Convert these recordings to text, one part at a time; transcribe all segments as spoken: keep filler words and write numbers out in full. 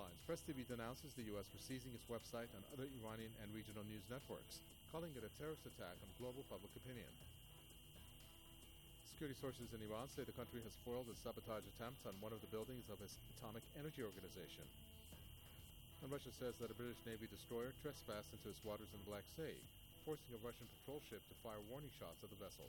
headlines. Press T V denounces the U S for seizing its website and other Iranian and regional news networks, calling it a terrorist attack on global public opinion. Security sources in Iran say the country has foiled a sabotage attempt on one of the buildings of its atomic energy organization. And Russia says that a British Navy destroyer trespassed into its waters in the Black Sea, forcing a Russian patrol ship to fire warning shots at the vessel.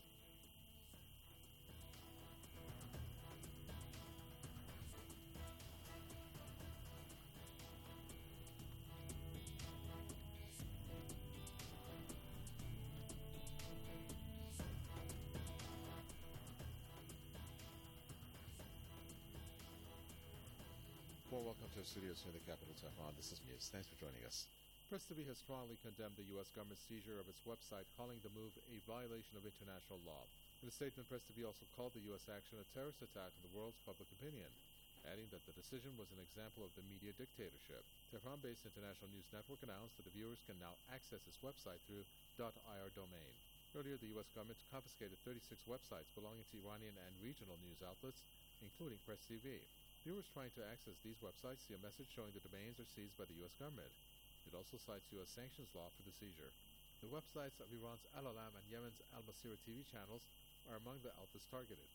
Well, welcome to our studios here in the capital, Tehran. This is News. Thanks for joining us. Press T V has strongly condemned the U S government's seizure of its website, calling the move a violation of international law. In a statement, Press T V also called the U S action a terrorist attack on the world's public opinion, adding that the decision was an example of the media dictatorship. Tehran-based International News Network announced that the viewers can now access its website through .ir domain. Earlier, the U S government confiscated thirty-six websites belonging to Iranian and regional news outlets, including Press T V. Viewers trying to access these websites see a message showing the domains are seized by the U S government. It also cites U S sanctions law for the seizure. The websites of Iran's Al-Alam and Yemen's Al-Masira T V channels are among the outlets targeted.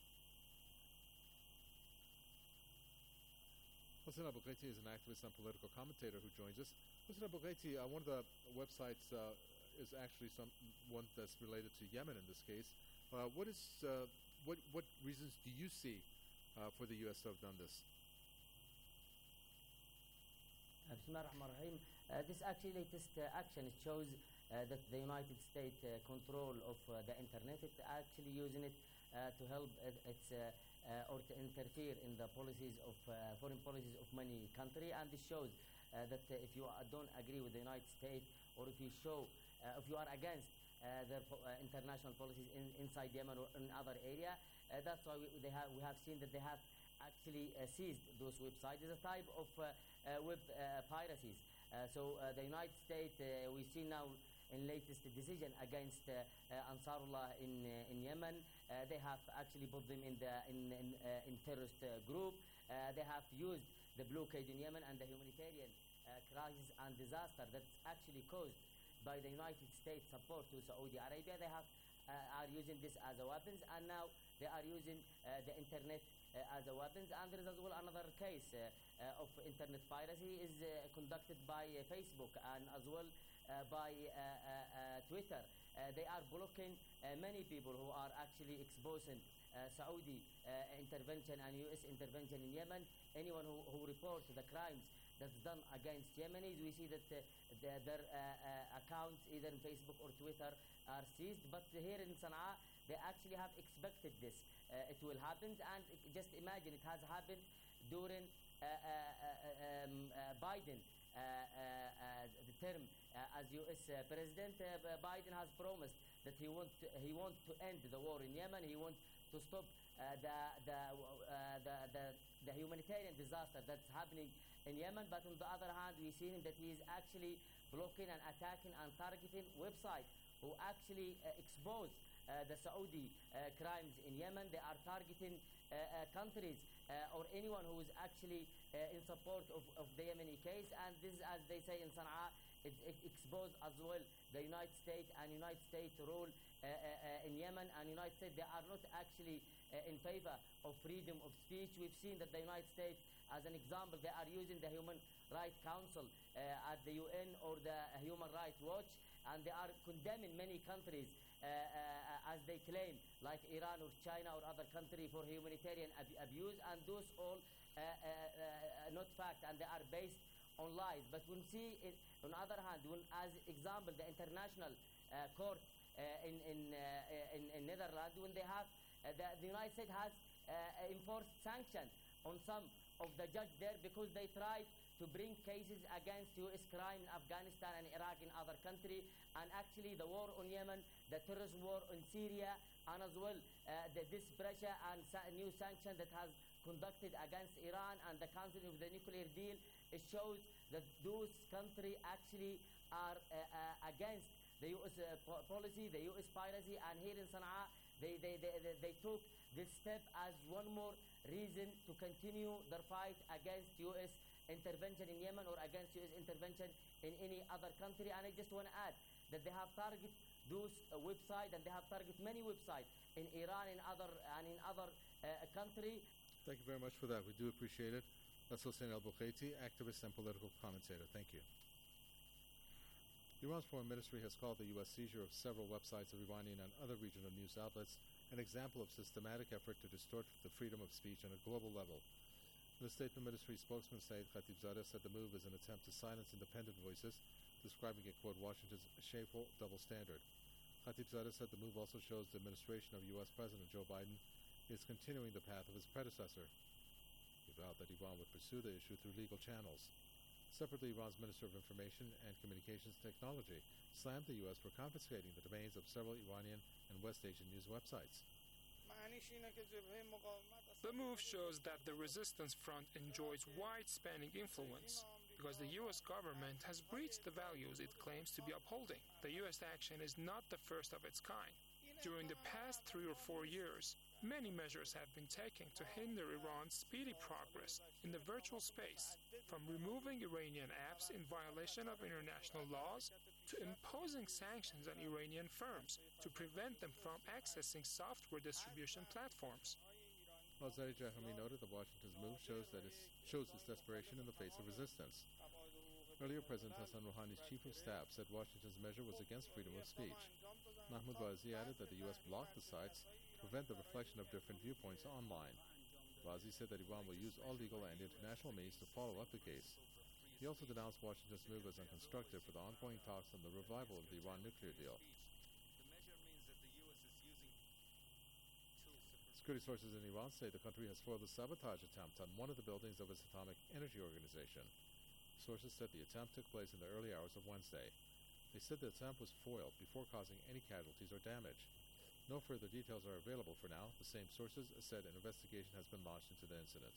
Hossein Abou-Gheiti is an activist and political commentator who joins us. Hossein Abou-Gheiti, uh, one of the websites uh, is actually some one that's related to Yemen in this case. Uh, what is uh, what what reasons do you see uh, for the U S to have done this? Bismillah ar-Rahman ar-Rahim. Uh, this actually latest uh, action, it shows uh, that the United States uh, control of uh, the internet, it's actually using it uh, to help it, it's uh, uh, or to interfere in the policies of uh, foreign policies of many countries. And this shows uh, that uh, if you uh, don't agree with the United States, or if you show uh, if you are against uh, their po uh, international policies in, inside Yemen or in other area, uh, that's why we, they have we have seen that they have actually uh, seized those websites. It's a type of uh, uh, web uh, piracies. Uh, so uh, the United States, uh, we see now in latest decision against uh, uh, Ansarullah in uh, in Yemen, uh, they have actually put them in the in in, uh, in terrorist uh, group. Uh, they have used the blockade in Yemen and the humanitarian uh, crisis and disaster that's actually caused by the United States support to Saudi Arabia. They have uh, are using this as a weapons, and now they are using uh, the internet uh, as a weapons. And there is as well another case uh, uh, of internet piracy is uh, conducted by uh, Facebook and as well uh, by uh, uh, uh, Twitter. Uh, they are blocking uh, many people who are actually exposing uh, Saudi uh, intervention and U S intervention in Yemen. Anyone who, who reports the crimes that's done against Yemenis, we see that uh, the, their uh, uh, accounts either in Facebook or Twitter are seized. But here in Sana'a, they actually have expected this. Uh, it will happen, and just imagine it has happened during uh, uh, uh, um, uh, Biden uh, uh, uh, the term uh, as U S uh, president. Uh, Biden has promised that he want to, he want to end the war in Yemen. He wants to stop uh, the the, uh, the the the humanitarian disaster that's happening in Yemen. But on the other hand, we see him that he is actually blocking and attacking and targeting websites who actually uh, expose uh, the Saudi uh, crimes in Yemen. They are targeting uh, uh, countries uh, or anyone who is actually uh, in support of, of the Yemeni case. And this, as they say in Sana'a, it, it exposed as well the United States and United States role uh, uh, in Yemen. And United States, they are not actually uh, in favor of freedom of speech. We've seen that the United States, as an example, they are using the Human Rights Council uh, at the U N or the Human Rights Watch, and they are condemning many countries uh, uh, as they claim, like Iran or China or other country, for humanitarian ab abuse, and those all uh, uh, uh, not fact, and they are based on lies. But when see, it, on the other hand, when as example the International uh, Court uh, in in, uh, in in Netherlands, when they have uh, the, the United States has uh, enforced sanctions on some of the judge there because they tried to bring cases against U S crime in Afghanistan and Iraq and other countries, and actually the war on Yemen, the terrorism war in Syria, and as well uh, the, this pressure and sa new sanction that has conducted against Iran and the cancelling of the nuclear deal. It shows that those countries actually are uh, uh, against the U S uh, po policy, the U S piracy, and here in Sana'a, they, they, they, they, they took this step as one more reason to continue their fight against U S intervention in Yemen or against U S intervention in any other country. And I just want to add that they have targeted those uh, websites, and they have targeted many websites in Iran and other and in other uh, country. Thank you very much for that. We do appreciate it. That's Hossein al-Bukhaiti, activist and political commentator. Thank you. Iran's foreign ministry has called the U S seizure of several websites of Iranian and other regional news outlets an example of systematic effort to distort the freedom of speech on a global level. In a statement, ministry spokesman Saeed Khatibzadeh said the move is an attempt to silence independent voices, describing it, quote, Washington's shameful double standard. Khatibzadeh said the move also shows the administration of U S President Joe Biden is continuing the path of his predecessor. He vowed that Iran would pursue the issue through legal channels. Separately, Iran's Minister of Information and Communications Technology slammed the U S for confiscating the domains of several Iranian and West Asian news websites. The move shows that the resistance front enjoys wide-spanning influence because the U S government has breached the values it claims to be upholding. The U S action is not the first of its kind. During the past three or four years, many measures have been taken to hinder Iran's speedy progress in the virtual space, from removing Iranian apps in violation of international laws to imposing sanctions on Iranian firms to prevent them from accessing software distribution platforms. Azari Jahami noted that Washington's move shows that it shows its desperation in the face of resistance. Earlier, President Hassan Rouhani's chief of staff said Washington's measure was against freedom of speech. Mahmoud Wazi added that the U S blocked the sites to prevent the reflection of different viewpoints online. Wazi said that Iran will use all legal and international means to follow up the case. He also denounced Washington's move as unconstructive for the ongoing talks on the revival of the Iran nuclear deal. Security sources in Iran say the country has foiled a sabotage attempt on one of the buildings of its atomic energy organization. Sources said the attempt took place in the early hours of Wednesday. They said the attempt was foiled before causing any casualties or damage. No further details are available for now. The same sources said an investigation has been launched into the incident.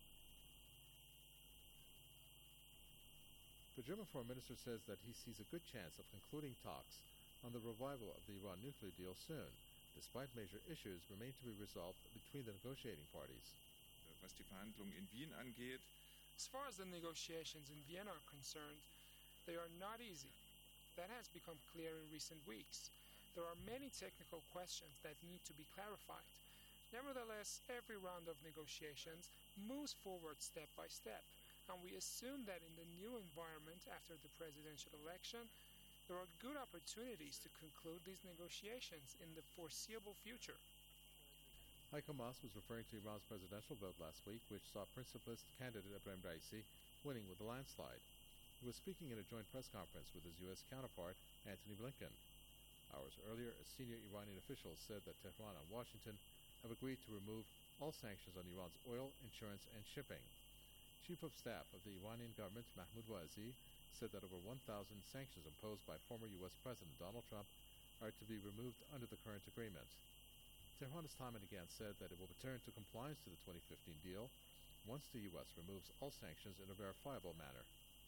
The German foreign minister says that he sees a good chance of concluding talks on the revival of the Iran nuclear deal soon, despite major issues remain to be resolved between the negotiating parties. Was die Verhandlungen in Wien angeht, as far as the negotiations in Vienna are concerned, they are not easy. That has become clear in recent weeks. There are many technical questions that need to be clarified. Nevertheless, every round of negotiations moves forward step by step, and we assume that in the new environment after the presidential election, there are good opportunities to conclude these negotiations in the foreseeable future. Heiko Maas was referring to Iran's presidential vote last week, which saw principalist candidate Ebrahim Raisi winning with a landslide. He was speaking in a joint press conference with his U S counterpart, Antony Blinken. Hours earlier, a senior Iranian official said that Tehran and Washington have agreed to remove all sanctions on Iran's oil, insurance, and shipping. Chief of Staff of the Iranian government, Mahmoud Wazi, said that over one thousand sanctions imposed by former U S President Donald Trump are to be removed under the current agreement. Tehran has time and again said that it will return to compliance to the twenty fifteen deal once the U S removes all sanctions in a verifiable manner.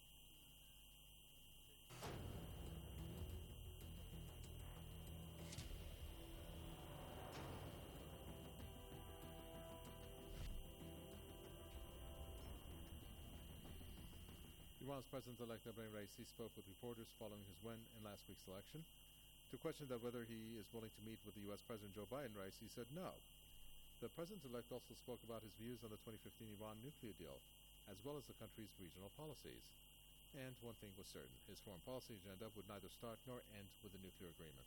Iran's President-elect Ebrahim Raisi spoke with reporters following his win in last week's election. To question that whether he is willing to meet with the U S President Joe Biden, Raisi said no. The President-elect also spoke about his views on the twenty fifteen Iran nuclear deal, as well as the country's regional policies. And one thing was certain, his foreign policy agenda would neither start nor end with the nuclear agreement.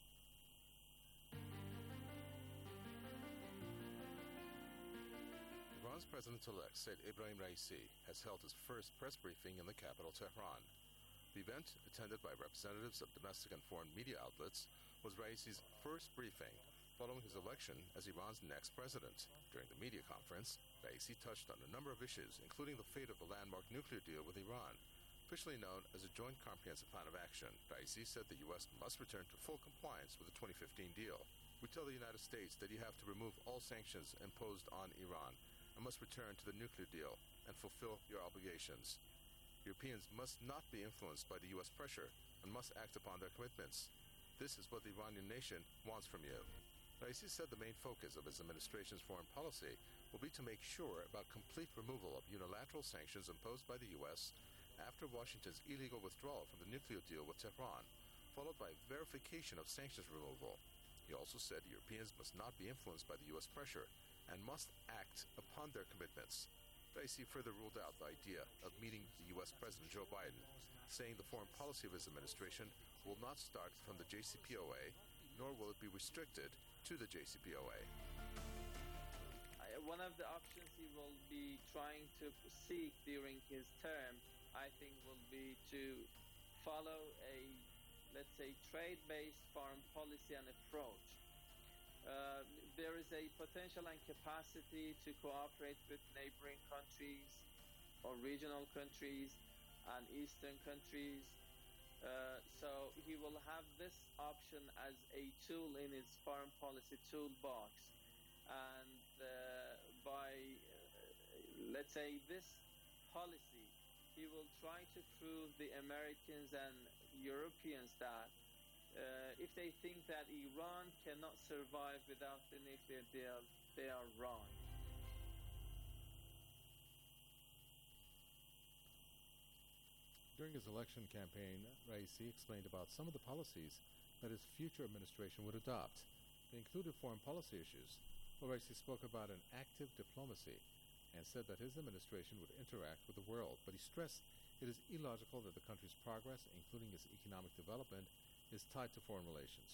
Iran's President-elect Said Ebrahim Raisi has held his first press briefing in the capital, Tehran. The event, attended by representatives of domestic and foreign media outlets, was Raisi's first briefing following his election as Iran's next president. During the media conference, Raisi touched on a number of issues, including the fate of the landmark nuclear deal with Iran, officially known as a Joint Comprehensive Plan of Action. Raisi said the U S must return to full compliance with the twenty fifteen deal. We tell the United States that you have to remove all sanctions imposed on Iran and must return to the nuclear deal and fulfill your obligations. Europeans must not be influenced by the U S pressure and must act upon their commitments. This is what the Iranian nation wants from you. Raisi said the main focus of his administration's foreign policy will be to make sure about complete removal of unilateral sanctions imposed by the U S after Washington's illegal withdrawal from the nuclear deal with Tehran, followed by verification of sanctions removal. He also said Europeans must not be influenced by the U S pressure and must act upon their commitments. Raisi further ruled out the idea of meeting the U S President Joe Biden, saying the foreign policy of his administration will not start from the J C P O A, nor will it be restricted to the J C P O A. One of the options he will be trying to seek during his term, I think, will be to follow a, let's say, trade-based foreign policy and approach. Uh, there is a potential and capacity to cooperate with neighboring countries or regional countries and eastern countries. Uh, so he will have this option as a tool in his foreign policy toolbox. And uh, by, uh, let's say, this policy, he will try to prove the Americans and Europeans that uh, if they think that Iran cannot survive without the nuclear deal, they are wrong. During his election campaign, Raisi explained about some of the policies that his future administration would adopt. They included foreign policy issues. Well, Raisi spoke about an active diplomacy and said that his administration would interact with the world, but he stressed it is illogical that the country's progress, including its economic development, is tied to foreign relations.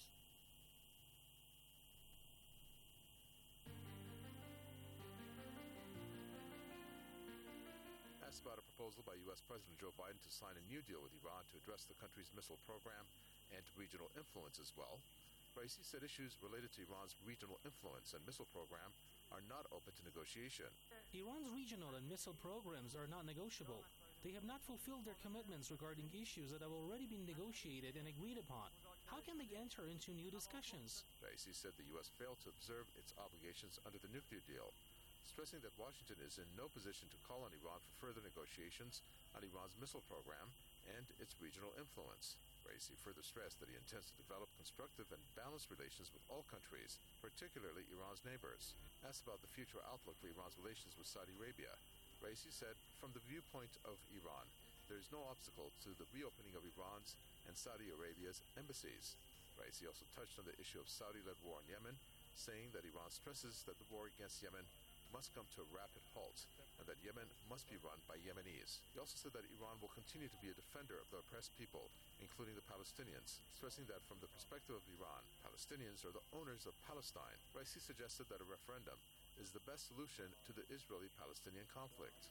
Asked about a proposal by U S President Joe Biden to sign a new deal with Iran to address the country's missile program and regional influence as well, Raisi said issues related to Iran's regional influence and missile program are not open to negotiation. Iran's regional and missile programs are not negotiable. They have not fulfilled their commitments regarding issues that have already been negotiated and agreed upon. How can they enter into new discussions? Raisi said the U S failed to observe its obligations under the nuclear deal, stressing that Washington is in no position to call on Iran for further negotiations on Iran's missile program and its regional influence. Raisi further stressed that he intends to develop constructive and balanced relations with all countries, particularly Iran's neighbors. Asked about the future outlook for Iran's relations with Saudi Arabia, Raisi said, from the viewpoint of Iran, there is no obstacle to the reopening of Iran's and Saudi Arabia's embassies. Raisi also touched on the issue of Saudi-led war in Yemen, saying that Iran stresses that the war against Yemen must come to a rapid halt and that Yemen must be run by Yemenis. He also said that Iran will continue to be a defender of the oppressed people, including the Palestinians, stressing that from the perspective of Iran, Palestinians are the owners of Palestine. Raisi suggested that a referendum is the best solution to the Israeli-Palestinian conflict.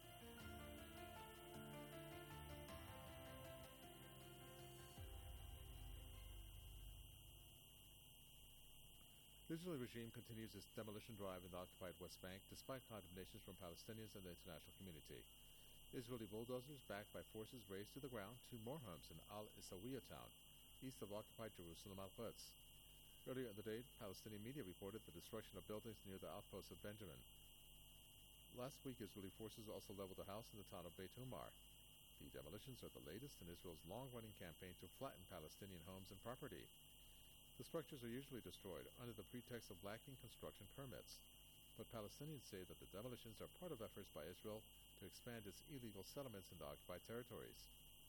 The Israeli regime continues its demolition drive in the occupied West Bank despite condemnations from Palestinians and the international community. Israeli bulldozers backed by forces razed to the ground two more homes in Al-Isawiya town, east of occupied Jerusalem Al-Quds. Earlier in the day, Palestinian media reported the destruction of buildings near the outpost of Benjamin. Last week, Israeli forces also leveled a house in the town of Beit Umar. The demolitions are the latest in Israel's long-running campaign to flatten Palestinian homes and property. The structures are usually destroyed under the pretext of lacking construction permits, but Palestinians say that the demolitions are part of efforts by Israel to expand its illegal settlements in the occupied territories.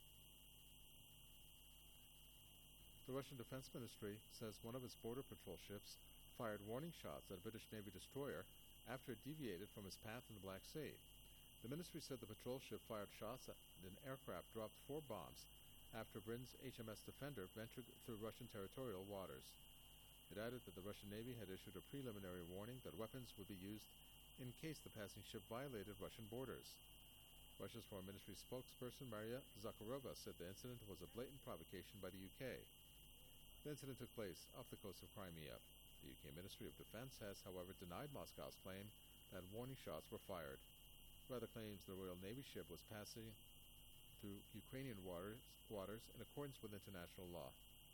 The Russian Defense Ministry says one of its border patrol ships fired warning shots at a British Navy destroyer after it deviated from its path in the Black Sea. The ministry said the patrol ship fired shots at an aircraft dropped four bombs after Britain's H M S Defender ventured through Russian territorial waters. It added that the Russian Navy had issued a preliminary warning that weapons would be used in case the passing ship violated Russian borders. Russia's Foreign Ministry spokesperson Maria Zakharova said the incident was a blatant provocation by the U K. The incident took place off the coast of Crimea. The U K Ministry of Defense has, however, denied Moscow's claim that warning shots were fired. Rather claims the Royal Navy ship was passing through Ukrainian waters, waters in accordance with international law.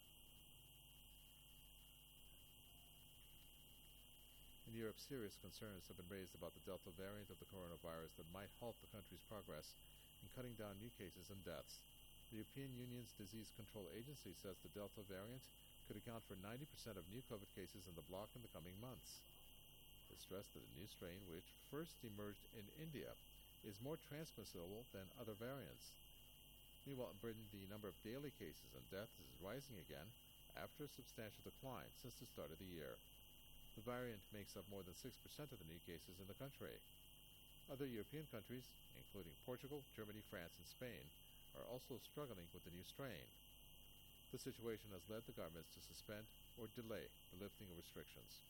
In Europe, serious concerns have been raised about the Delta variant of the coronavirus that might halt the country's progress in cutting down new cases and deaths. The European Union's Disease Control Agency says the Delta variant could account for ninety percent of new COVID cases in the bloc in the coming months. It stressed that the new strain, which first emerged in India, is more transmissible than other variants. Meanwhile, in Britain, the number of daily cases and deaths is rising again after a substantial decline since the start of the year. The variant makes up more than six percent of the new cases in the country. Other European countries, including Portugal, Germany, France, and Spain, are also struggling with the new strain. The situation has led the governments to suspend or delay the lifting of restrictions.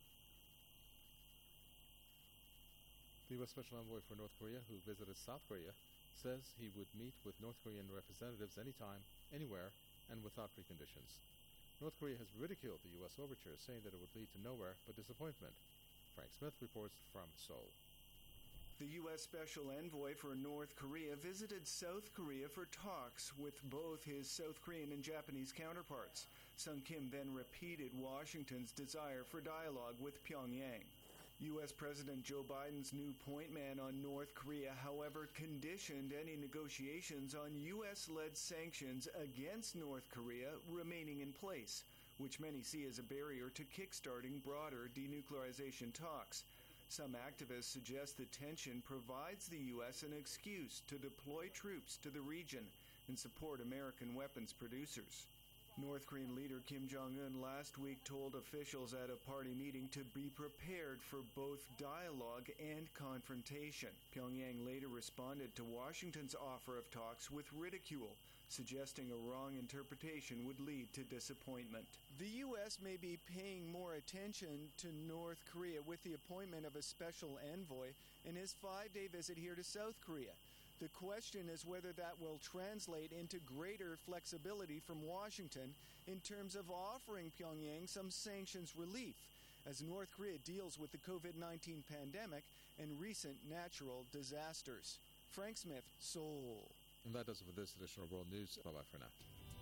The U S Special Envoy for North Korea, who visited South Korea, says he would meet with North Korean representatives anytime, anywhere, and without preconditions. North Korea has ridiculed the U S overture, saying that it would lead to nowhere but disappointment. Frank Smith reports from Seoul. The U S Special Envoy for North Korea visited South Korea for talks with both his South Korean and Japanese counterparts. Sung Kim then repeated Washington's desire for dialogue with Pyongyang. U S President Joe Biden's new point man on North Korea, however, conditioned any negotiations on U S-led sanctions against North Korea remaining in place, which many see as a barrier to kickstarting broader denuclearization talks. Some activists suggest the tension provides the U S an excuse to deploy troops to the region and support American weapons producers. North Korean leader Kim Jong-un last week told officials at a party meeting to be prepared for both dialogue and confrontation. Pyongyang later responded to Washington's offer of talks with ridicule, suggesting a wrong interpretation would lead to disappointment. The U S may be paying more attention to North Korea with the appointment of a special envoy in his five-day visit here to South Korea. The question is whether that will translate into greater flexibility from Washington in terms of offering Pyongyang some sanctions relief as North Korea deals with the COVID nineteen pandemic and recent natural disasters. Frank Smith, Seoul. And that does it for this edition of World News. Bye-bye for now.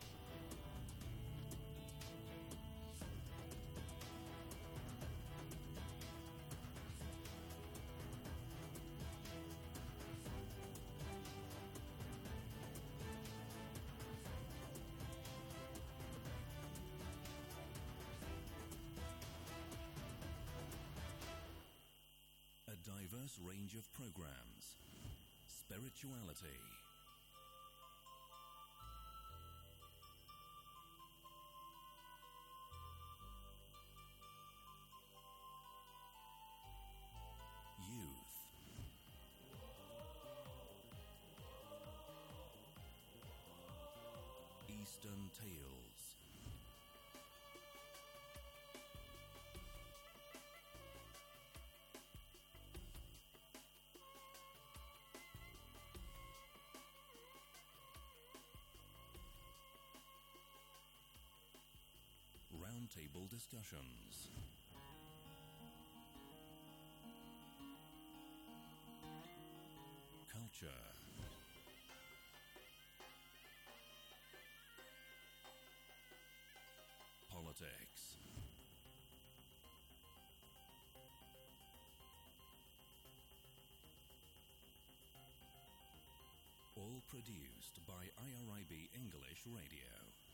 A diverse range of programs, spirituality, youth, Eastern tales, roundtable discussions, culture, politics, all produced by I R I B English Radio.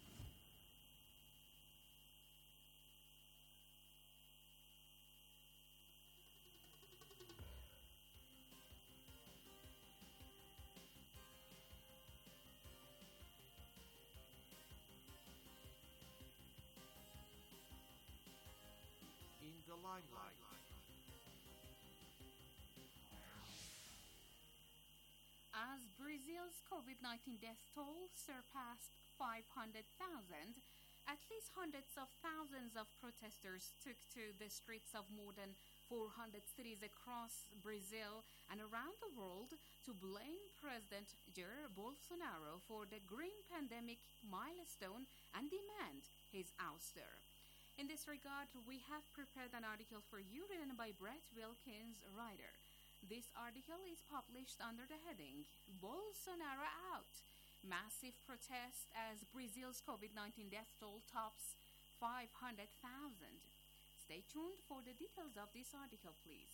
In the limelight. As Brazil's COVID nineteen death toll surpassed five hundred thousand, at least hundreds of thousands of protesters took to the streets of more than four hundred cities across Brazil and around the world to blame President Jair Bolsonaro for the green pandemic milestone and demand his ouster. In this regard, we have prepared an article for you written by Brett Wilkins, writer. This article is published under the heading, Bolsonaro Out, Massive Protest as Brazil's COVID nineteen death toll tops five hundred thousand. Stay tuned for the details of this article, please.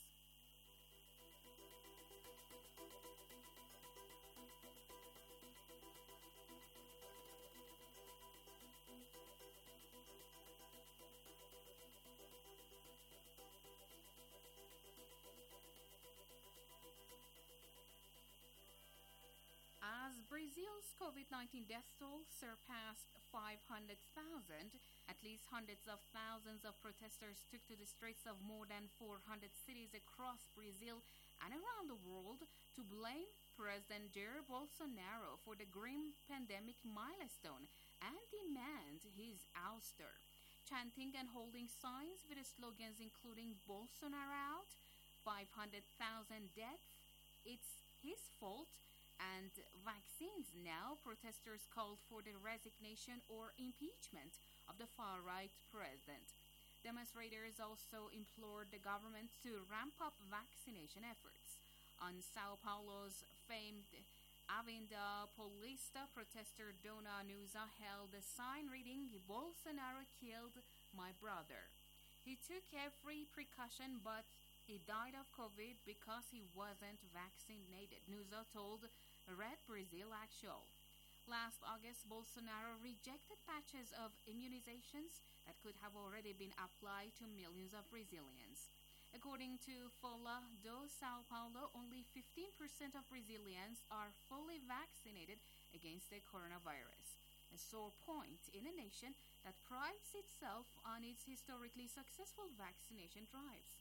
Brazil's COVID nineteen death toll surpassed five hundred thousand, at least hundreds of thousands of protesters took to the streets of more than four hundred cities across Brazil and around the world to blame President Jair Bolsonaro for the grim pandemic milestone and demand his ouster. Chanting and holding signs with the slogans including Bolsonaro out, five hundred thousand deaths, it's his fault, and vaccines now, protesters called for the resignation or impeachment of the far-right president. Demonstrators also implored the government to ramp up vaccination efforts. On Sao Paulo's famed Avenida Paulista, protester Dona Nusa held a sign reading, "Bolsonaro killed my brother. He took every precaution, but he died of COVID because he wasn't vaccinated," Nusa told Red Brazil Actual. Last August, Bolsonaro rejected patches of immunizations that could have already been applied to millions of Brazilians. According to Folha do Sao Paulo, only fifteen percent of Brazilians are fully vaccinated against the coronavirus, a sore point in a nation that prides itself on its historically successful vaccination drives.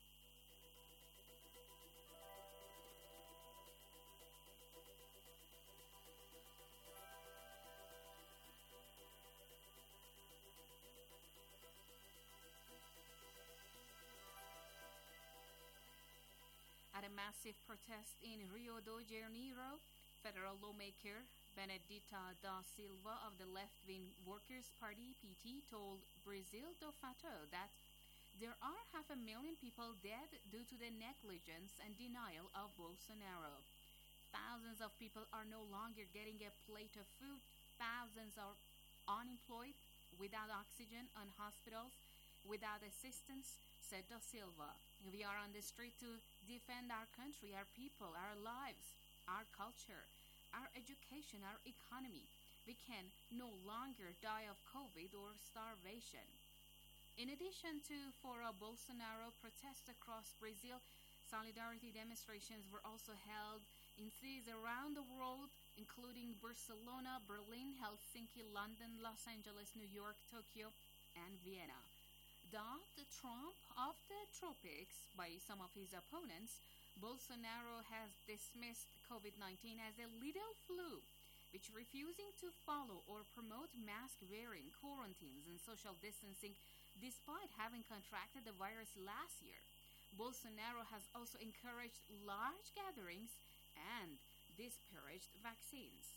At a massive protest in Rio de Janeiro, federal lawmaker Benedita da Silva of the left-wing Workers' Party P T told Brasil do Fato that there are half a million people dead due to the negligence and denial of Bolsonaro. Thousands of people are no longer getting a plate of food. Thousands are unemployed, without oxygen, on hospitals, without assistance, said da Silva. We are on the street to defend our country, our people, our lives, our culture, our education, our economy. We can no longer die of COVID or starvation. In addition to Fora Bolsonaro protests across Brazil, solidarity demonstrations were also held in cities around the world, including Barcelona, Berlin, Helsinki, London, Los Angeles, New York, Tokyo, and Vienna. Dubbed the Trump of the tropics by some of his opponents, Bolsonaro has dismissed COVID nineteen as a little flu, which refusing to follow or promote mask wearing, quarantines, and social distancing despite having contracted the virus last year. Bolsonaro has also encouraged large gatherings and discouraged vaccines.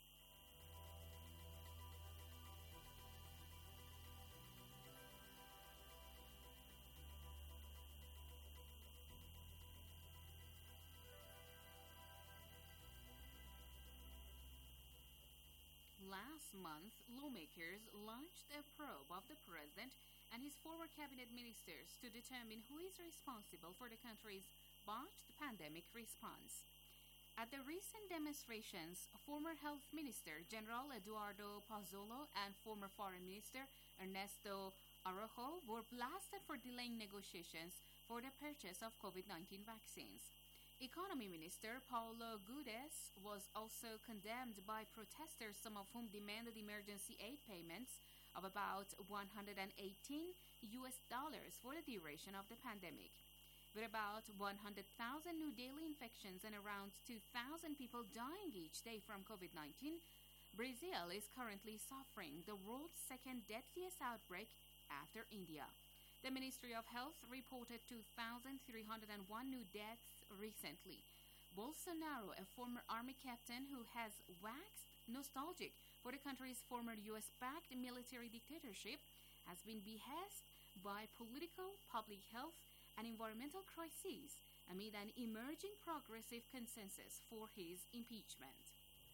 Last month, lawmakers launched a probe of the president and his former cabinet ministers to determine who is responsible for the country's botched pandemic response. At the recent demonstrations, former Health Minister General Eduardo Pazuello and former Foreign Minister Ernesto Araujo were blasted for delaying negotiations for the purchase of COVID nineteen vaccines. Economy Minister Paulo Guedes was also condemned by protesters, some of whom demanded emergency aid payments of about one hundred eighteen U S dollars for the duration of the pandemic. With about one hundred thousand new daily infections and around two thousand people dying each day from COVID nineteen, Brazil is currently suffering the world's second deadliest outbreak after India. The Ministry of Health reported two thousand three hundred one new deaths recently. Bolsonaro, a former army captain who has waxed nostalgic for the country's former U S-backed military dictatorship, has been behest by political, public health, and environmental crises amid an emerging progressive consensus for his impeachment.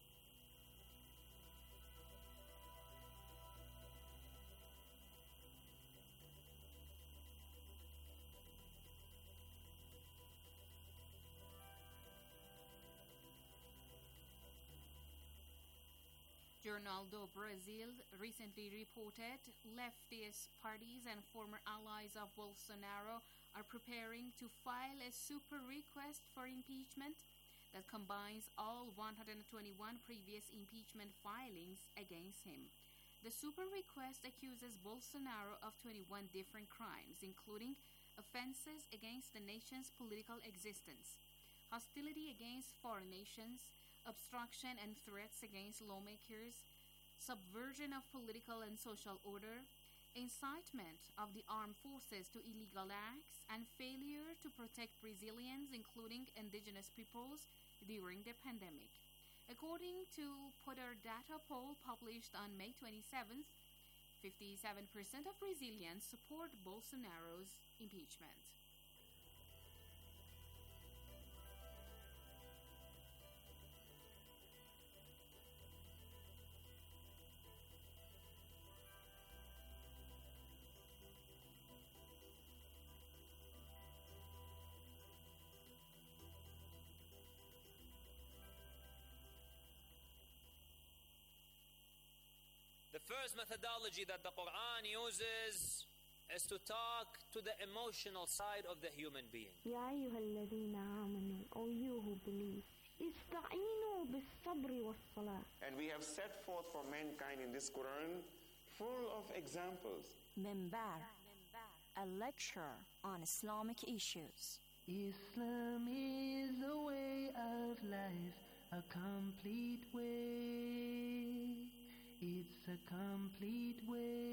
Jornal do Brasil recently reported leftist parties and former allies of Bolsonaro are preparing to file a super request for impeachment. that combines all one hundred twenty-one previous impeachment filings against him. The super request accuses Bolsonaro of twenty-one different crimes, including offenses against the nation's political existence, hostility against foreign nations, obstruction and threats against lawmakers, subversion of political and social order, incitement of the armed forces to illegal acts, and failure to protect Brazilians, including indigenous peoples, during the pandemic. According to Poder data poll published on May twenty-seventh, fifty-seven percent of Brazilians support Bolsonaro's impeachment. The first methodology that the Quran uses is to talk to the emotional side of the human being. يا أيها الذين آمنوا, O you who believe, استعينوا بالصبر والصلاة. And we have set forth for mankind in this Quran full of examples. Minbar, a lecture on Islamic issues. Islam is a way of life, a complete way. It's a complete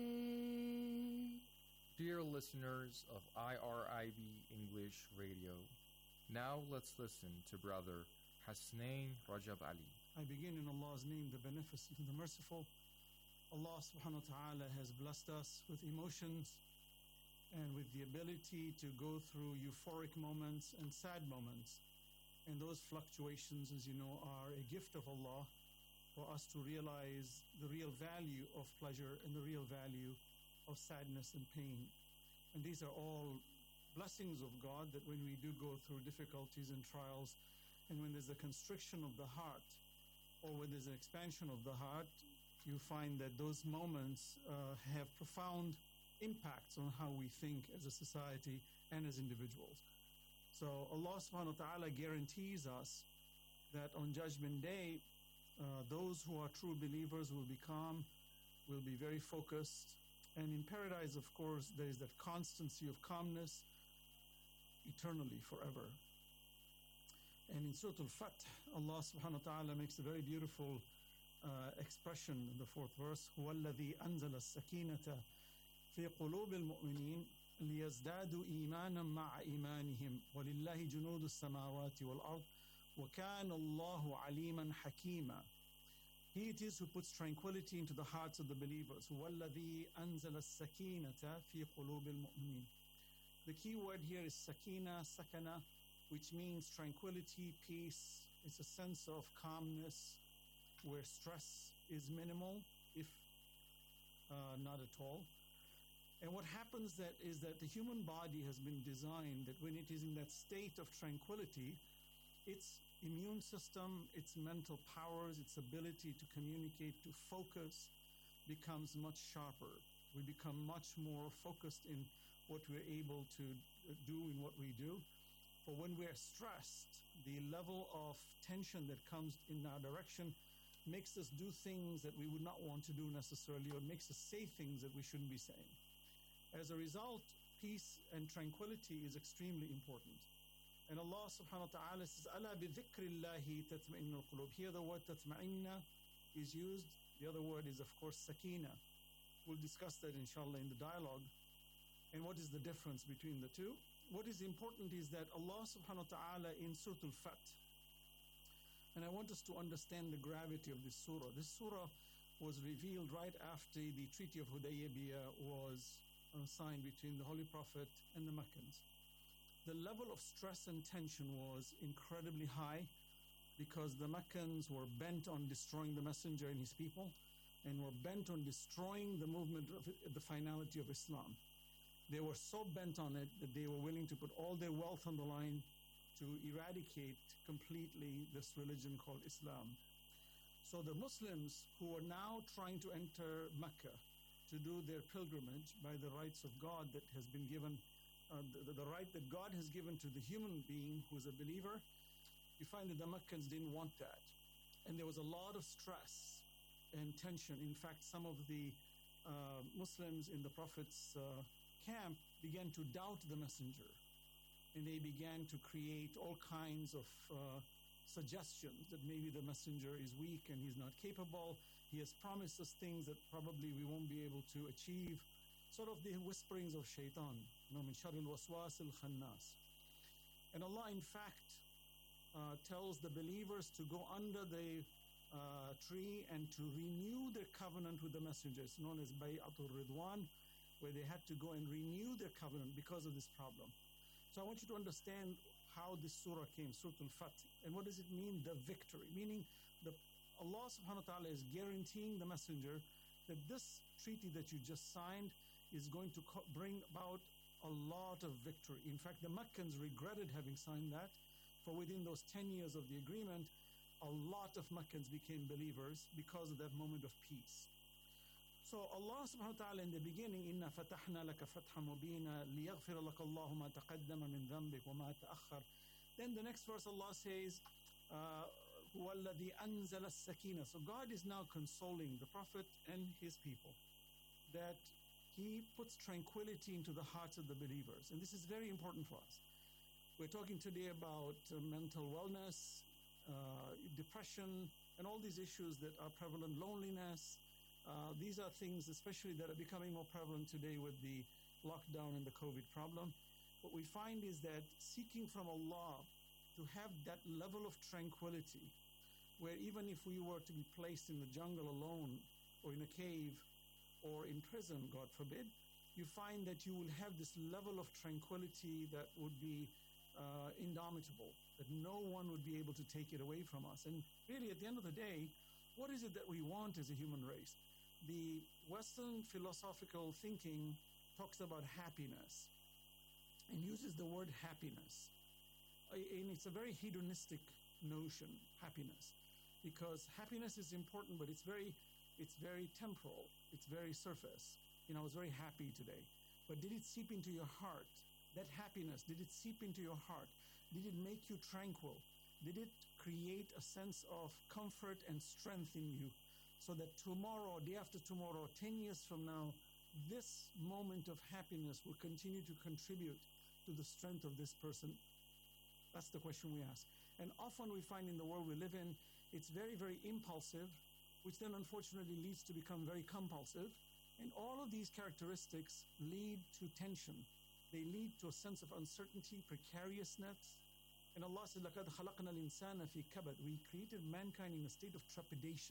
way. Dear listeners of I R I B English Radio, now let's listen to Brother Hasnain Rajab Ali. I begin in Allah's name, the Beneficent, the Merciful. Allah subhanahu wa ta'ala has blessed us with emotions and with the ability to go through euphoric moments and sad moments. And those fluctuations, as you know, are a gift of Allah for us to realize the real value of pleasure and the real value of sadness and pain. And these are all blessings of God, that when we do go through difficulties and trials, and when there's a constriction of the heart, or when there's an expansion of the heart, you find that those moments uh, have profound impacts on how we think as a society and as individuals. So Allah subhanahu wa ta'ala guarantees us that on Judgment Day, Uh, those who are true believers will be calm, will be very focused. And in paradise, of course, there is that constancy of calmness eternally, forever. And in Surah Al-Fath, Allah subhanahu wa ta'ala makes a very beautiful uh, expression in the fourth verse. هُوَ الَّذِي أَنزَلَ السَّكِينَةَ فِي قُلُوبِ الْمُؤْمِنِينَ لِيَزْدَادُوا إِيمَانًا مَعَ إِيمَانِهِمْ وَلِلَّهِ جُنُودُ السَّمَاوَاتِ وَالْأَرْضِ وَكَانَ اللَّهُ عَلِيمًا حَكِيمًا. He it is who puts tranquility into the hearts of the believers. وَالَّذِي أَنزَلَ السَّكِينَةَ فِي قُلُوبِ الْمُؤْمِنِينَ. The key word here is sakina, sakana, which means tranquility, peace. It's a sense of calmness where stress is minimal, if uh, not at all. And what happens that is that the human body has been designed that when it is in that state of tranquility, its immune system, its mental powers, its ability to communicate, to focus, becomes much sharper. We become much more focused in what we're able to do in what we do. But when we're stressed, the level of tension that comes in our direction makes us do things that we would not want to do necessarily, or makes us say things that we shouldn't be saying. As a result, peace and tranquility is extremely important. And Allah subhanahu wa ta'ala says, أَلَا بِذِكْرِ اللَّهِ تَطْمَئِنُّ الْقُلُوبِ. Here the word tatma'inna is used. The other word is, of course, sakina. We'll discuss that inshallah in the dialogue. And what is the difference between the two? What is important is that Allah subhanahu wa ta'ala in Surah Al-Fath, and I want us to understand the gravity of this surah. This surah was revealed right after the Treaty of Hudaybiyah was uh, signed between the Holy Prophet and the Meccans. The level of stress and tension was incredibly high because the Meccans were bent on destroying the messenger and his people, and were bent on destroying the movement of the finality of Islam. They were so bent on it that they were willing to put all their wealth on the line to eradicate completely this religion called Islam. So the Muslims who are now trying to enter Mecca to do their pilgrimage by the rights of God that has been given, uh, the, the right that God has given to the human being who is a believer, you find that the Meccans didn't want that. And there was a lot of stress and tension. In fact, some of the uh, Muslims in the Prophet's uh, camp began to doubt the messenger. And they began to create all kinds of uh, suggestions that maybe the messenger is weak and he's not capable. He has promised us things that probably we won't be able to achieve. Sort of the whisperings of shaitan. You know, min sharril waswas al-khannas. And Allah, in fact, uh, tells the believers to go under the uh, tree and to renew their covenant with the messenger. It's known as Bay'atul Ridwan, where they had to go and renew their covenant because of this problem. So I want you to understand how this surah came, Surah Al-Fath. And what does it mean, the victory? Meaning, the, Allah subhanahu wa ta'ala is guaranteeing the messenger that this treaty that you just signed is going to co- bring about a lot of victory. In fact, the Meccans regretted having signed that, for within those ten years of the agreement, a lot of Meccans became believers because of that moment of peace. So Allah subhanahu wa ta'ala in the beginning, إِنَّا فَتَحْنَا لَكَ فَتْحًا مُبِينًا لِيَغْفِرَ لَكَ اللَّهُ مَا تَقَدَّمَ مِنْ ذَنْبِكَ وَمَا تَأَخَّرَ. Then the next verse Allah says, uh, هُوَ الَّذِي أَنزَلَ السَّكِينَةَ. So God is now consoling the Prophet and his people that He puts tranquility into the hearts of the believers. And this is very important for us. We're talking today about uh, mental wellness, uh, depression, and all these issues that are prevalent, loneliness. Uh, these are things especially that are becoming more prevalent today with the lockdown and the COVID problem. What we find is that seeking from Allah to have that level of tranquility, where even if we were to be placed in the jungle alone or in a cave, or in prison, God forbid, you find that you will have this level of tranquility that would be uh, indomitable, that no one would be able to take it away from us. And really, at the end of the day, what is it that we want as a human race? The Western philosophical thinking talks about happiness and uses the word happiness. And it's a very hedonistic notion, happiness, because happiness is important, but it's very It's very temporal. It's very surface. You know, I was very happy today. But did it seep into your heart? That happiness, did it seep into your heart? Did it make you tranquil? Did it create a sense of comfort and strength in you so that tomorrow, day after tomorrow, ten years from now, this moment of happiness will continue to contribute to the strength of this person? That's the question we ask. And often we find in the world we live in, it's very, very impulsive, which then unfortunately leads to become very compulsive. And all of these characteristics lead to tension. They lead to a sense of uncertainty, precariousness. And Allah says, لَقَدْ خَلَقْنَا الْإِنسَانَ فِي كَبَدٍ. We created mankind in a state of trepidation.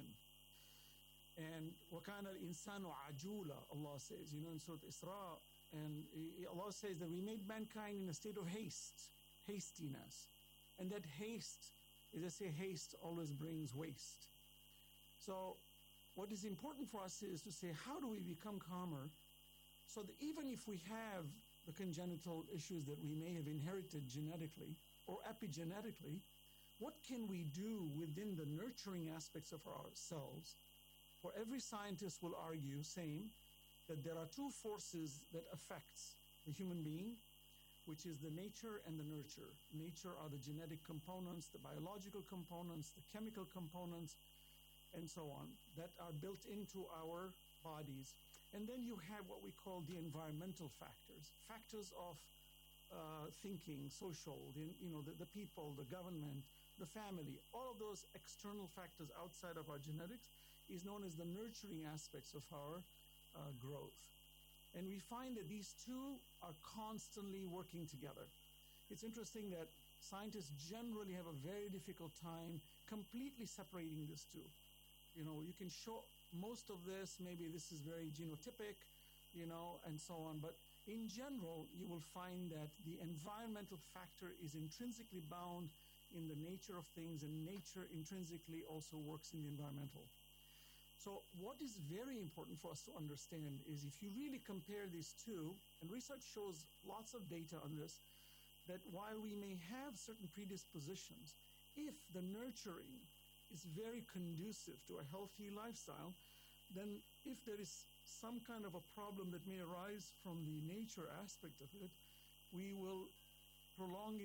And وَكَانَ الْإِنسَانُ عَجُولًا, Allah says, you know, in Surah Isra. And Allah says that we made mankind in a state of haste, hastiness. And that haste, as I say, haste always brings waste. So what is important for us is to say, how do we become calmer so that even if we have the congenital issues that we may have inherited genetically or epigenetically, what can we do within the nurturing aspects of ourselves? For every scientist will argue, same, that there are two forces that affects the human being, which is the nature and the nurture. Nature are the genetic components, the biological components, the chemical components, and so on, that are built into our bodies. And then you have what we call the environmental factors, factors of uh, thinking, social, the, you know, the, the people, the government, the family. All of those external factors outside of our genetics is known as the nurturing aspects of our uh, growth. And we find that these two are constantly working together. It's interesting that scientists generally have a very difficult time completely separating these two. You know, you can show most of this, maybe this is very genotypic, you know, and so on. But in general, you will find that the environmental factor is intrinsically bound in the nature of things, and nature intrinsically also works in the environmental. So what is very important for us to understand is if you really compare these two, and research shows lots of data on this, that while we may have certain predispositions, if the nurturing is very conducive to a healthy lifestyle, then if there is some kind of a problem that may arise from the nature aspect of it, we will prolong its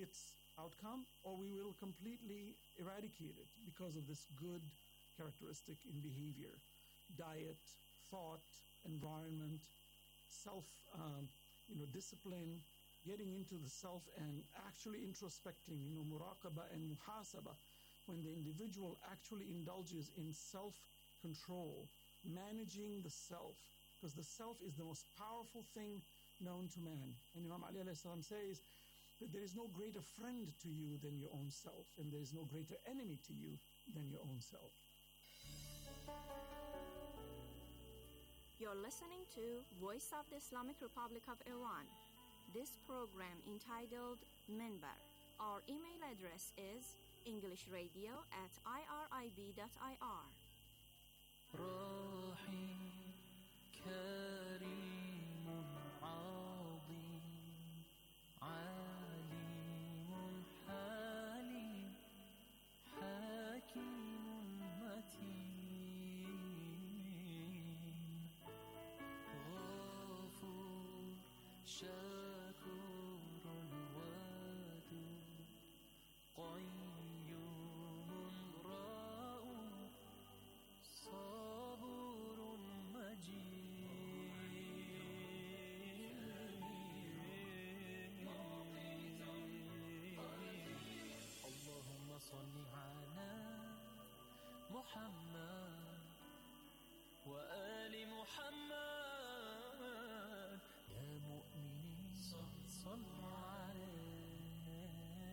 outcome, or we will completely eradicate it because of this good characteristic in behavior: diet, thought, environment, self, um, you know, discipline, getting into the self and actually introspecting, you know, muraqabah and muhasabah, when the individual actually indulges in self-control, managing the self, because the self is the most powerful thing known to man. And Imam Ali alayhi salam says that there is no greater friend to you than your own self, and there is no greater enemy to you than your own self. You're listening to Voice of the Islamic Republic of Iran. This program entitled Minbar. Our email address is englishradio at irib dot i r. محمد وآل محمد يا مؤمنين صلوا عليه.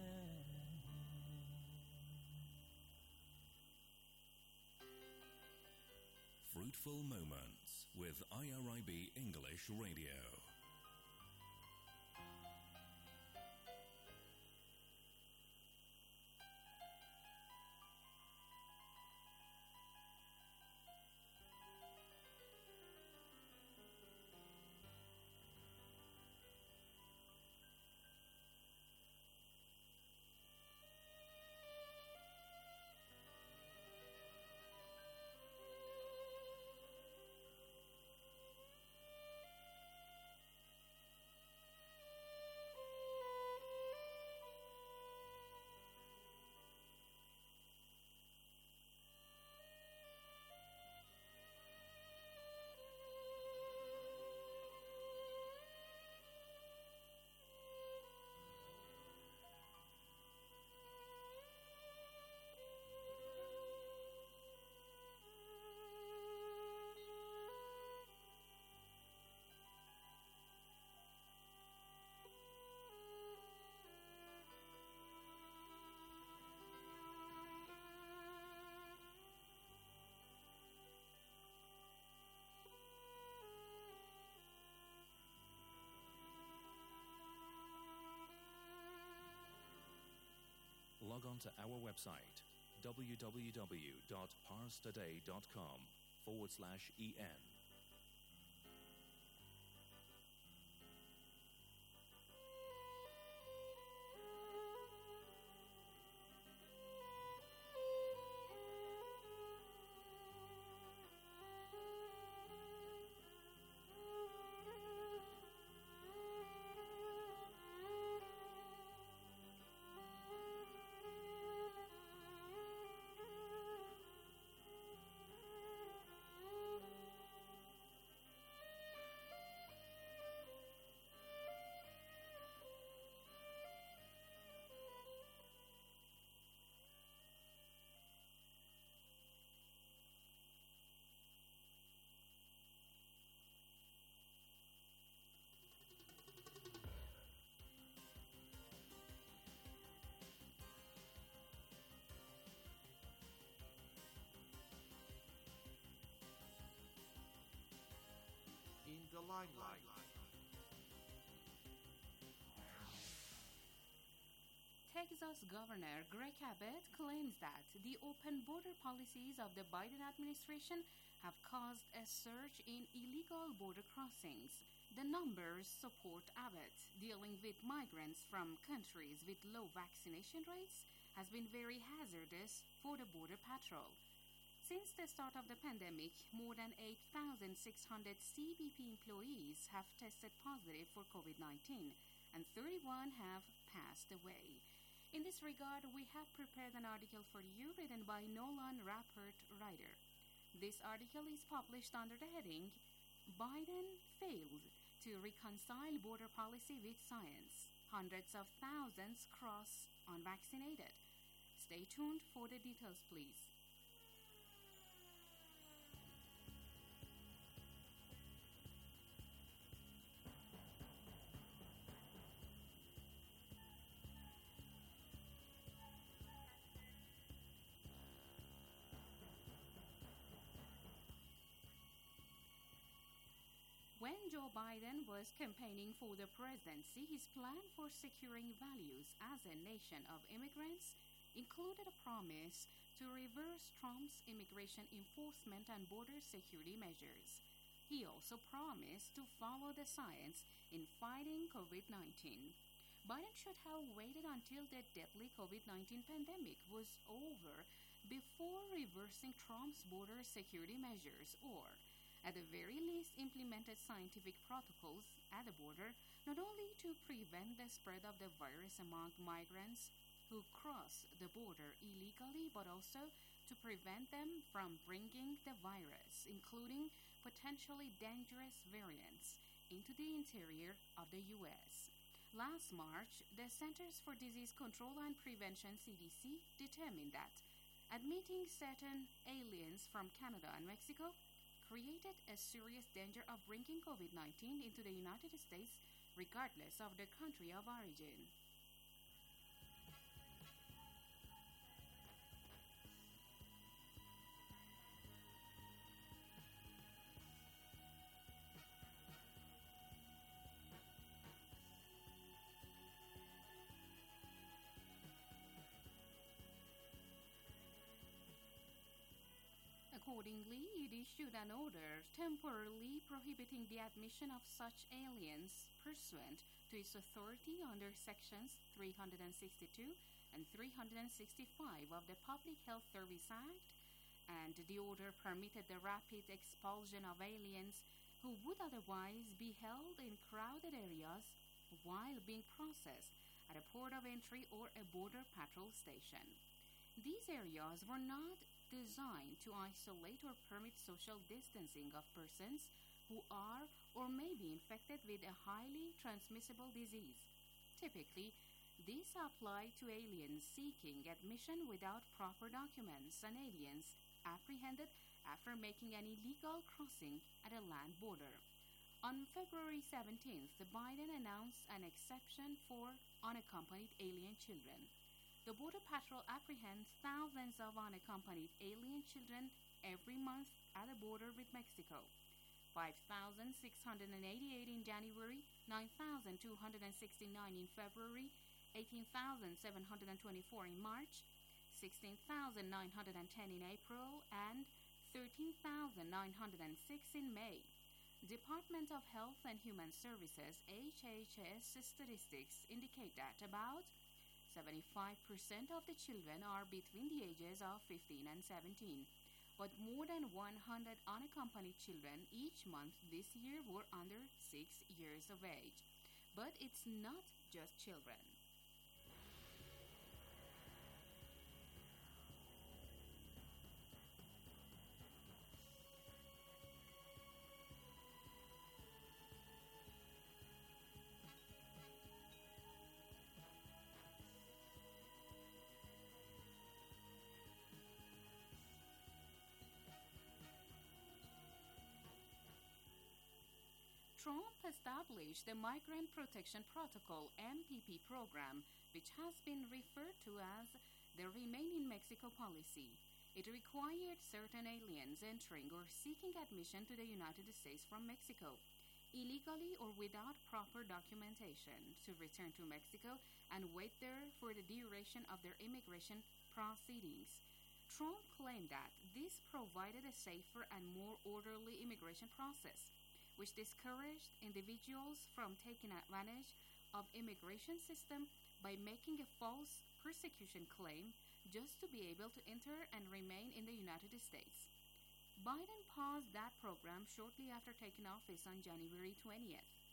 Fruitful Moments with I R I B English Radio. Log on to our website, www.parstoday.com forward slash en. In the limelight. Texas Governor Greg Abbott claims that the open border policies of the Biden administration have caused a surge in illegal border crossings. The numbers support Abbott. Dealing with migrants from countries with low vaccination rates has been very hazardous for the Border Patrol. Since the start of the pandemic, more than eight thousand six hundred C B P employees have tested positive for COVID nineteen, and thirty-one have passed away. In this regard, we have prepared an article for you written by Nolan Rappert Ryder. This article is published under the heading Biden Failed to Reconcile Border Policy with Science. Hundreds of thousands cross unvaccinated. Stay tuned for the details, please. When Joe Biden was campaigning for the presidency, his plan for securing values as a nation of immigrants included a promise to reverse Trump's immigration enforcement and border security measures. He also promised to follow the science in fighting COVID nineteen. Biden should have waited until the deadly COVID nineteen pandemic was over before reversing Trump's border security measures, or at the very least implemented scientific protocols at the border, not only to prevent the spread of the virus among migrants who cross the border illegally, but also to prevent them from bringing the virus, including potentially dangerous variants, into the interior of the U S. Last March, the Centers for Disease Control and Prevention, C D C, determined that admitting certain aliens from Canada and Mexico created a serious danger of bringing COVID nineteen into the United States, regardless of their country of origin. Accordingly, it issued an order temporarily prohibiting the admission of such aliens pursuant to its authority under Sections three hundred sixty-two and three hundred sixty-five of the Public Health Service Act, and the order permitted the rapid expulsion of aliens who would otherwise be held in crowded areas while being processed at a port of entry or a border patrol station. These areas were not designed to isolate or permit social distancing of persons who are or may be infected with a highly transmissible disease. Typically, these apply to aliens seeking admission without proper documents and aliens apprehended after making an illegal crossing at a land border. On February seventeenth, Biden announced an exception for unaccompanied alien children. The Border Patrol apprehends thousands of unaccompanied alien children every month at the border with Mexico. five thousand six hundred eighty-eight in January, nine thousand two hundred sixty-nine in February, eighteen thousand seven hundred twenty-four in March, sixteen thousand nine hundred ten in April, and thirteen thousand nine hundred six in May. Department of Health and Human Services H H S statistics indicate that about seventy-five percent of the children are between the ages of fifteen and seventeen, but more than one hundred unaccompanied children each month this year were under six years of age. But it's not just children. Trump established the Migrant Protection Protocol M P P program, which has been referred to as the Remain in Mexico policy. It required certain aliens entering or seeking admission to the United States from Mexico, illegally or without proper documentation, to return to Mexico and wait there for the duration of their immigration proceedings. Trump claimed that this provided a safer and more orderly immigration process, which discouraged individuals from taking advantage of immigration system by making a false persecution claim just to be able to enter and remain in the United States. Biden paused that program shortly after taking office on January twentieth.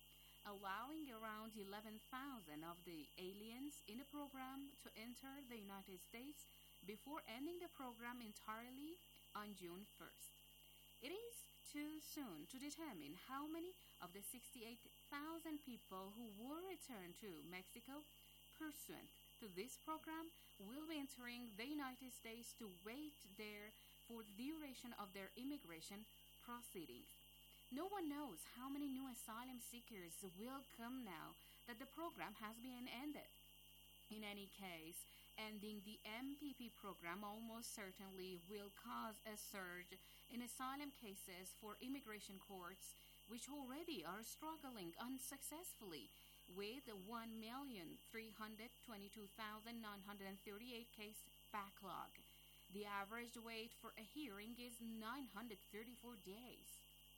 allowing around eleven thousand of the aliens in the program to enter the United States before ending the program entirely on June first. It is too soon to determine how many of the sixty-eight thousand people who were returned to Mexico pursuant to this program will be entering the United States to wait there for the duration of their immigration proceedings. No one knows how many new asylum seekers will come now that the program has been ended. In any case, ending the M P P program almost certainly will cause a surge in asylum cases for immigration courts, which already are struggling unsuccessfully with one million three hundred twenty-two thousand nine hundred thirty-eight case backlog. The average wait for a hearing is nine hundred thirty-four days.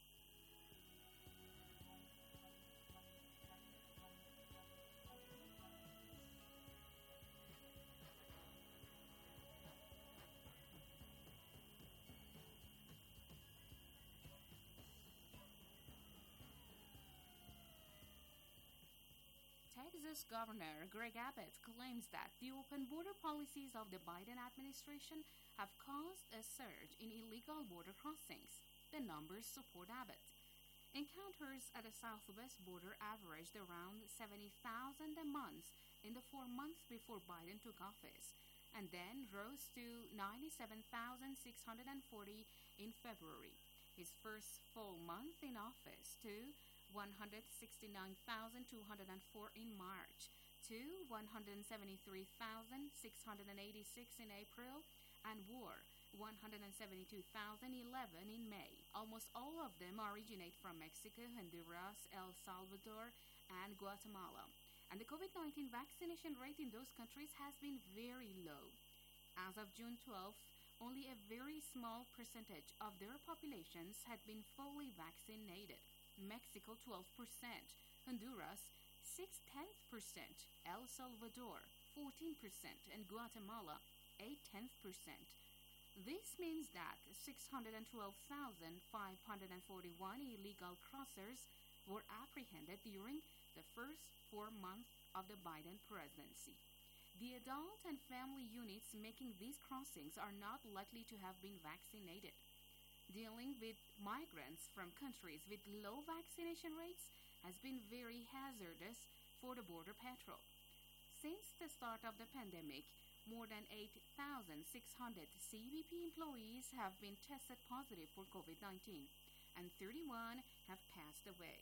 Texas Governor Greg Abbott claims that the open border policies of the Biden administration have caused a surge in illegal border crossings. The numbers support Abbott. Encounters at the southwest border averaged around seventy thousand a month in the four months before Biden took office, and then rose to ninety-seven thousand six hundred forty in February, his first full month in office, to one hundred sixty-nine thousand two hundred four in March, to one hundred seventy-three thousand six hundred eighty-six in April, and were one hundred seventy-two thousand eleven in May. Almost all of them originate from Mexico, Honduras, El Salvador, and Guatemala. And the COVID nineteen vaccination rate in those countries has been very low. As of June twelfth, only a very small percentage of their populations had been fully vaccinated. Mexico twelve percent, Honduras six tenths percent, El Salvador fourteen percent, and Guatemala eight tenths percent. This means that six hundred twelve thousand five hundred forty-one illegal crossers were apprehended during the first four months of the Biden presidency. The adult and family units making these crossings are not likely to have been vaccinated. Dealing with migrants from countries with low vaccination rates has been very hazardous for the Border Patrol. Since the start of the pandemic, more than eight thousand six hundred C B P employees have been tested positive for COVID nineteen, and thirty-one have passed away.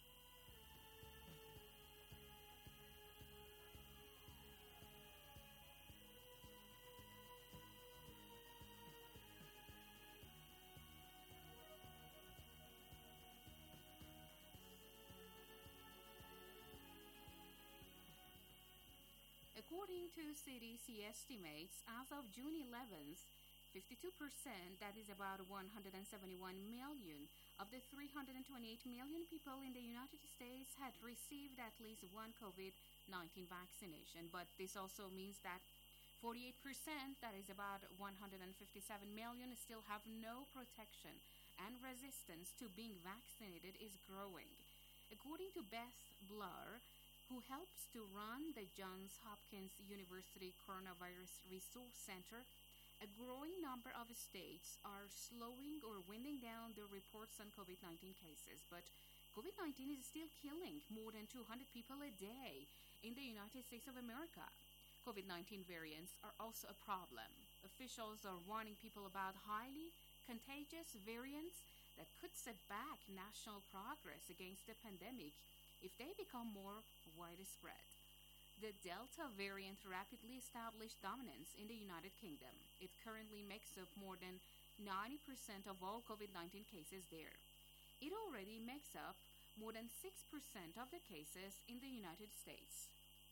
According to C D C estimates, as of June eleventh, fifty-two percent, that is about one hundred seventy-one million, of the three hundred twenty-eight million people in the United States had received at least one COVID nineteen vaccination. But this also means that forty-eight percent, that is about one hundred fifty-seven million, still have no protection, and resistance to being vaccinated is growing. According to Beth Blur, who helps to run the Johns Hopkins University Coronavirus Resource Center, a growing number of states are slowing or winding down their reports on COVID nineteen cases. But COVID nineteen is still killing more than two hundred people a day in the United States of America. COVID nineteen variants are also a problem. Officials are warning people about highly contagious variants that could set back national progress against the pandemic if they become more widespread. The Delta variant rapidly established dominance in the United Kingdom. It currently makes up more than ninety percent of all COVID nineteen cases there. It already makes up more than six percent of the cases in the United States.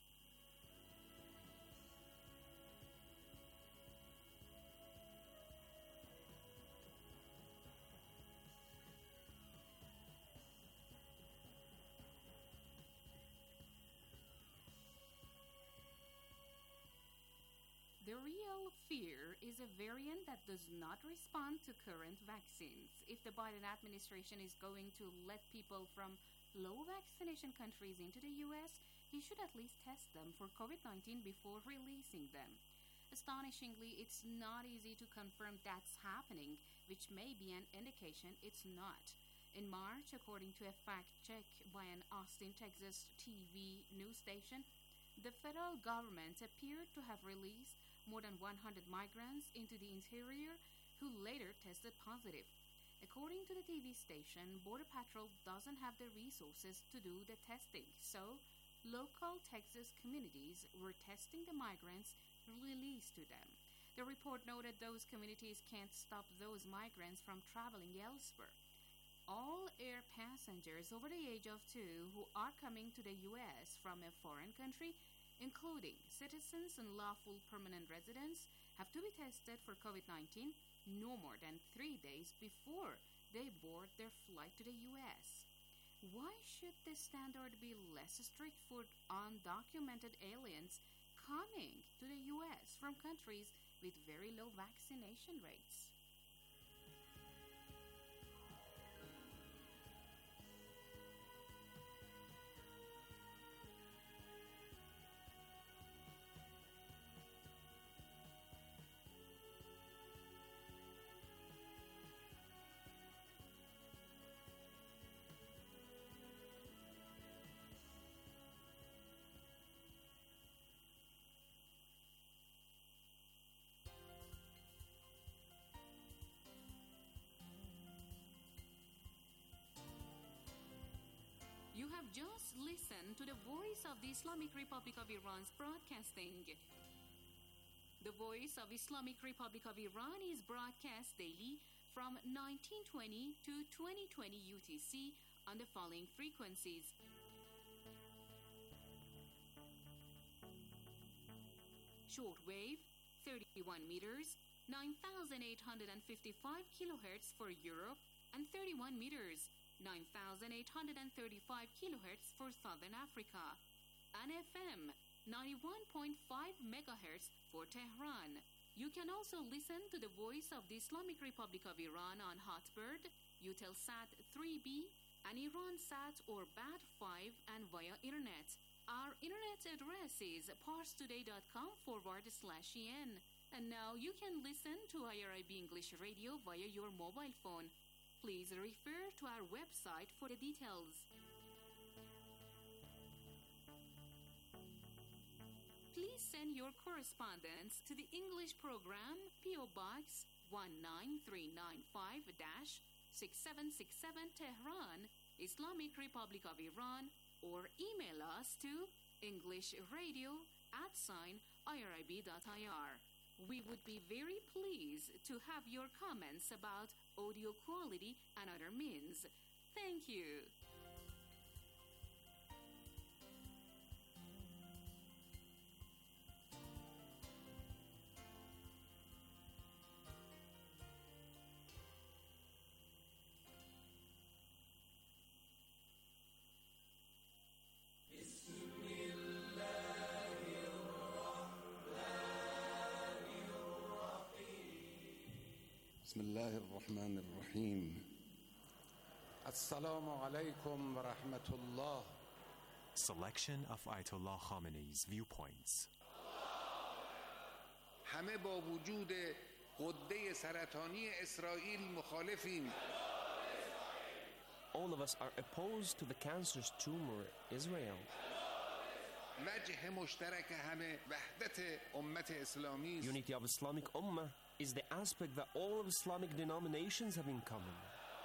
The real fear is a variant that does not respond to current vaccines. If the Biden administration is going to let people from low vaccination countries into the U S, he should at least test them for COVID nineteen before releasing them. Astonishingly, it's not easy to confirm that's happening, which may be an indication it's not. In March, according to a fact check by an Austin, Texas T V news station, the federal government appeared to have released more than one hundred migrants into the interior who later tested positive. According to the T V station, Border Patrol doesn't have the resources to do the testing, so local Texas communities were testing the migrants released to them. The report noted those communities can't stop those migrants from traveling elsewhere. All air passengers over the age of two who are coming to the U S from a foreign country, including citizens and lawful permanent residents, have to be tested for COVID nineteen no more than three days before they board their flight to the U S. Why should the standard be less strict for undocumented aliens coming to the U S from countries with very low vaccination rates? You have just listened to the Voice of the Islamic Republic of Iran's broadcasting. The Voice of Islamic Republic of Iran is broadcast daily from nineteen twenty to twenty twenty U T C on the following frequencies. Shortwave, thirty-one meters, nine thousand eight hundred fifty-five kilohertz for Europe, and thirty-one meters, nine thousand eight hundred thirty-five kilohertz for Southern Africa, and F M ninety-one point five megahertz for Tehran. You can also listen to the Voice of the Islamic Republic of Iran on Hotbird, Eutelsat three B, and Iransat or B A T five, and via internet. Our internet address is parstoday.com forward slash en. And now you can listen to I R I B English Radio via your mobile phone. Please refer to our website for the details. Please send your correspondence to the English program, P O Box one nine three nine five, six seven six seven, Tehran, Islamic Republic of Iran, or email us to englishradio at sign irib.ir. We would be very pleased to have your comments about audio quality and other means. Thank you. بسم الله الرحمن الرحيم السلام عليكم ورحمة الله. Selection of Ayatollah Khamenei's viewpoints. همه با وجود غده سرطانی اسرائیل مخالفیم. All of us are opposed to the cancerous tumor Israel. وجه مشترک همه وحدت امت اسلامی است. Unity of Islamic Ummah is the aspect that all of Islamic denominations have in common.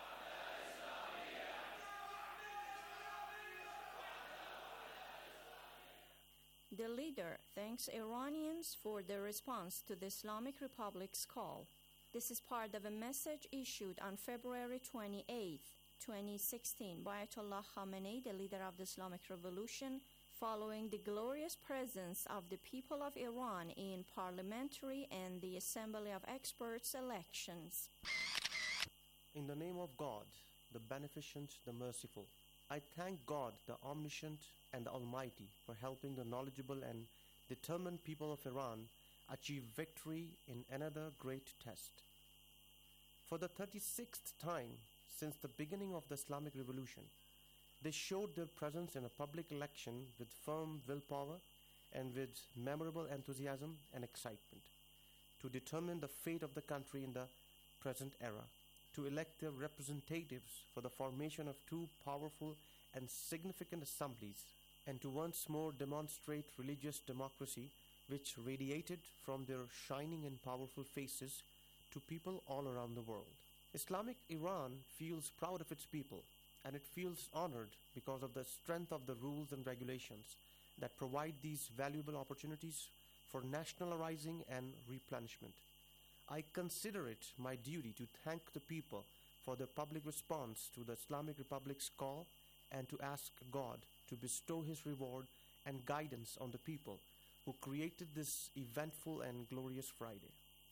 The leader thanks Iranians for their response to the Islamic Republic's call. This is part of a message issued on February twenty-eighth, twenty sixteen by Ayatollah Khamenei, the leader of the Islamic Revolution, following the glorious presence of the people of Iran in parliamentary and the Assembly of Experts elections. In the name of God, the Beneficent, the Merciful, I thank God, the Omniscient and the Almighty, for helping the knowledgeable and determined people of Iran achieve victory in another great test. For the thirty-sixth time since the beginning of the Islamic Revolution, They showed their presence in a public election with firm willpower and with memorable enthusiasm and excitement to determine the fate of the country in the present era, to elect their representatives for the formation of two powerful and significant assemblies, and to once more demonstrate religious democracy which radiated from their shining and powerful faces to people all around the world. Islamic Iran feels proud of its people, and it feels honored because of the strength of the rules and regulations that provide these valuable opportunities for national arising and replenishment. I consider it my duty to thank the people for their public response to the Islamic Republic's call and to ask God to bestow His reward and guidance on the people who created this eventful and glorious Friday.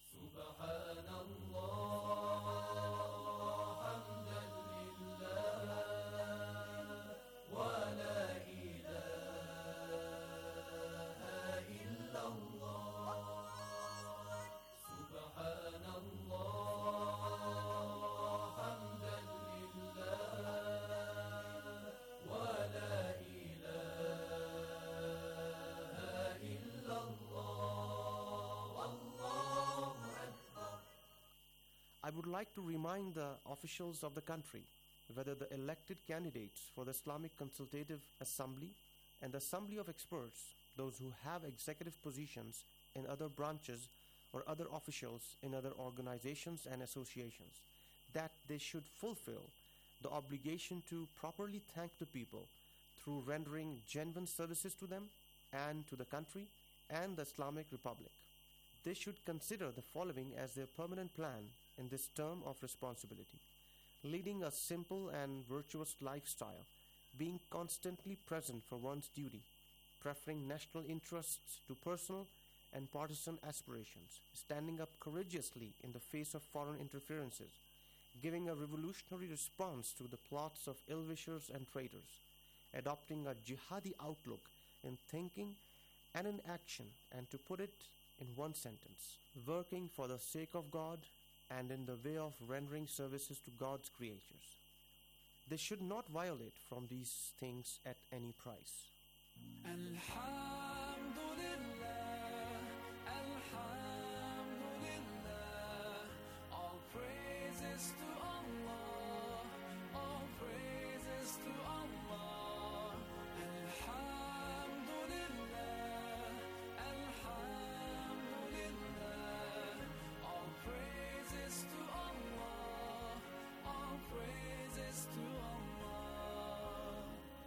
I would like to remind the officials of the country whether the elected candidates for the Islamic Consultative Assembly and the Assembly of Experts, those who have executive positions in other branches or other officials in other organizations and associations, that they should fulfill the obligation to properly thank the people through rendering genuine services to them and to the country and the Islamic Republic. They should consider the following as their permanent plan in this term of responsibility: leading a simple and virtuous lifestyle, being constantly present for one's duty, preferring national interests to personal and partisan aspirations, standing up courageously in the face of foreign interferences, giving a revolutionary response to the plots of ill-wishers and traitors, adopting a jihadi outlook in thinking and in action, and to put it in one sentence, working for the sake of God and in the way of rendering services to God's creatures. They should not violate from these things at any price. All praises to Allah, all praises to Allah. Alhamdulillah, Alhamdulillah. All praises to Allah, all praises to Allah.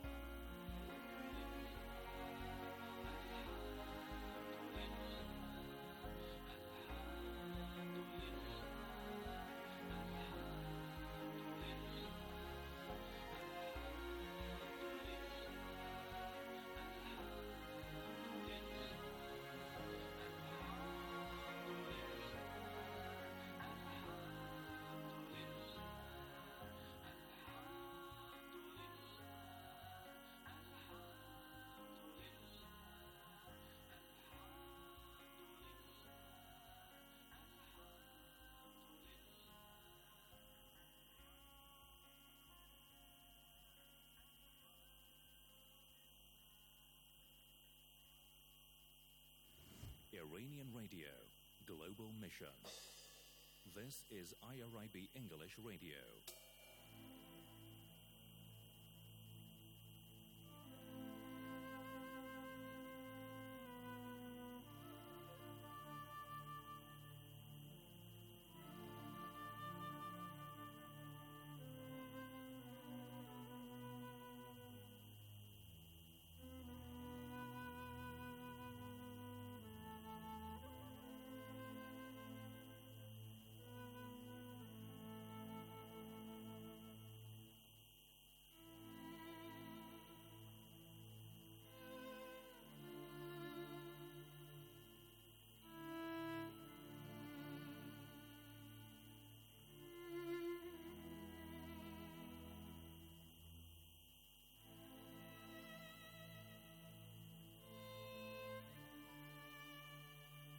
Iranian Radio, Global Mission. This is I R I B English Radio.